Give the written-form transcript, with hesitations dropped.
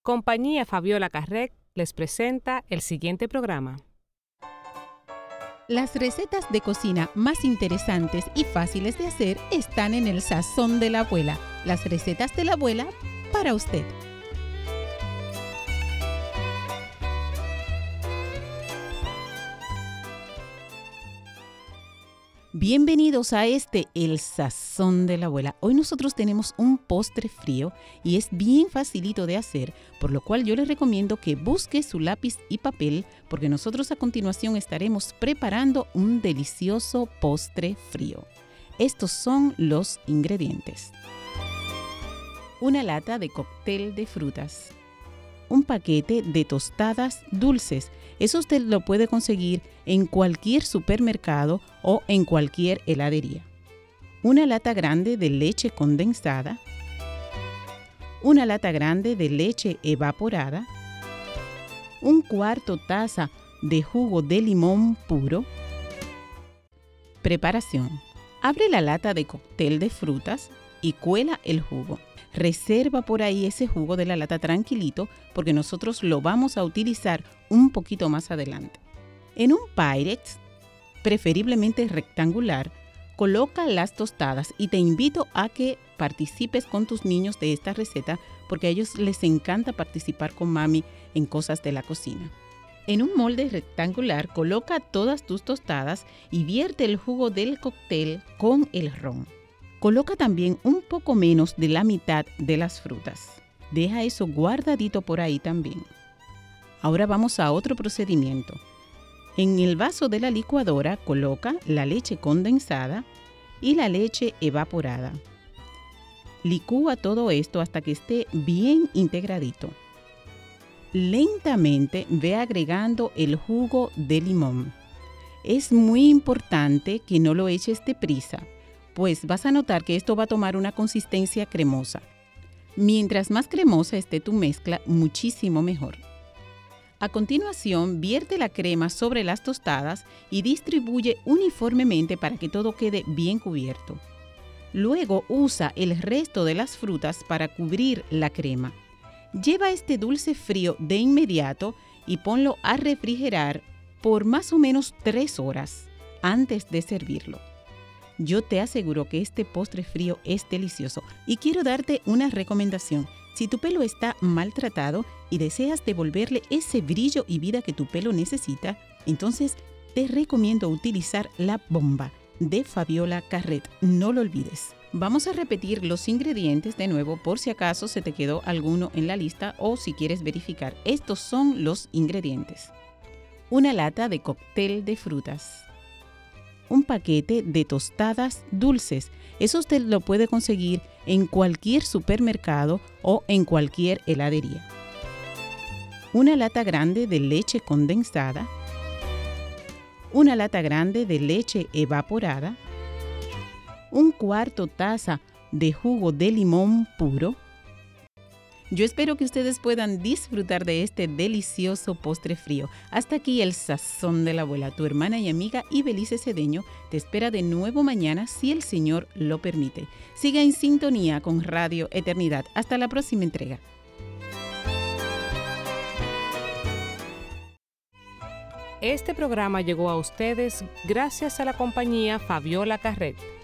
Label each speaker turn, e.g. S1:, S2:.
S1: Compañía Fabiola Carrec les presenta el siguiente programa.
S2: Las recetas de cocina más interesantes y fáciles de hacer están en el sazón de la abuela. Las recetas de la abuela para usted. Bienvenidos a El Sazón de la Abuela. Hoy nosotros tenemos un postre frío y es bien facilito de hacer, por lo cual yo les recomiendo que busque su lápiz y papel porque nosotros a continuación estaremos preparando un delicioso postre frío. Estos son los ingredientes. Una lata de cóctel de frutas. Un paquete de tostadas dulces. Eso usted lo puede conseguir en cualquier supermercado o en cualquier heladería. Una lata grande de leche condensada. Una lata grande de leche evaporada. Un cuarto taza de jugo de limón puro. Preparación. Abre la lata de cóctel de frutas y cuela el jugo. Reserva por ahí ese jugo de la lata tranquilito porque nosotros lo vamos a utilizar un poquito más adelante. En un Pyrex, preferiblemente rectangular, coloca las tostadas y te invito a que participes con tus niños de esta receta porque a ellos les encanta participar con mami en cosas de la cocina. En un molde rectangular, coloca todas tus tostadas y vierte el jugo del cóctel con el ron. Coloca también un poco menos de la mitad de las frutas. Deja eso guardadito por ahí también. Ahora vamos a otro procedimiento. En el vaso de la licuadora coloca la leche condensada y la leche evaporada. Licúa todo esto hasta que esté bien integradito. Lentamente ve agregando el jugo de limón. Es muy importante que no lo eches deprisa, pues vas a notar que esto va a tomar una consistencia cremosa. Mientras más cremosa esté tu mezcla, muchísimo mejor. A continuación, vierte la crema sobre las tostadas y distribuye uniformemente para que todo quede bien cubierto. Luego usa el resto de las frutas para cubrir la crema. Lleva este dulce frío de inmediato y ponlo a refrigerar por más o menos 3 horas antes de servirlo. Yo te aseguro que este postre frío es delicioso y quiero darte una recomendación. Si tu pelo está maltratado y deseas devolverle ese brillo y vida que tu pelo necesita, entonces te recomiendo utilizar la bomba de Fabiola Carrec. No lo olvides. Vamos a repetir los ingredientes de nuevo por si acaso se te quedó alguno en la lista o si quieres verificar. Estos son los ingredientes. Una lata de cóctel de frutas. Un paquete de tostadas dulces. Eso usted lo puede conseguir en cualquier supermercado o en cualquier heladería. Una lata grande de leche condensada. Una lata grande de leche evaporada. Un cuarto taza de jugo de limón puro. Yo espero que ustedes puedan disfrutar de este delicioso postre frío. Hasta aquí el Sazón de la Abuela. Tu hermana y amiga Ibelice Cedeño te espera de nuevo mañana si el Señor lo permite. Siga en sintonía con Radio Eternidad. Hasta la próxima entrega.
S1: Este programa llegó a ustedes gracias a la compañía Fabiola Carrec.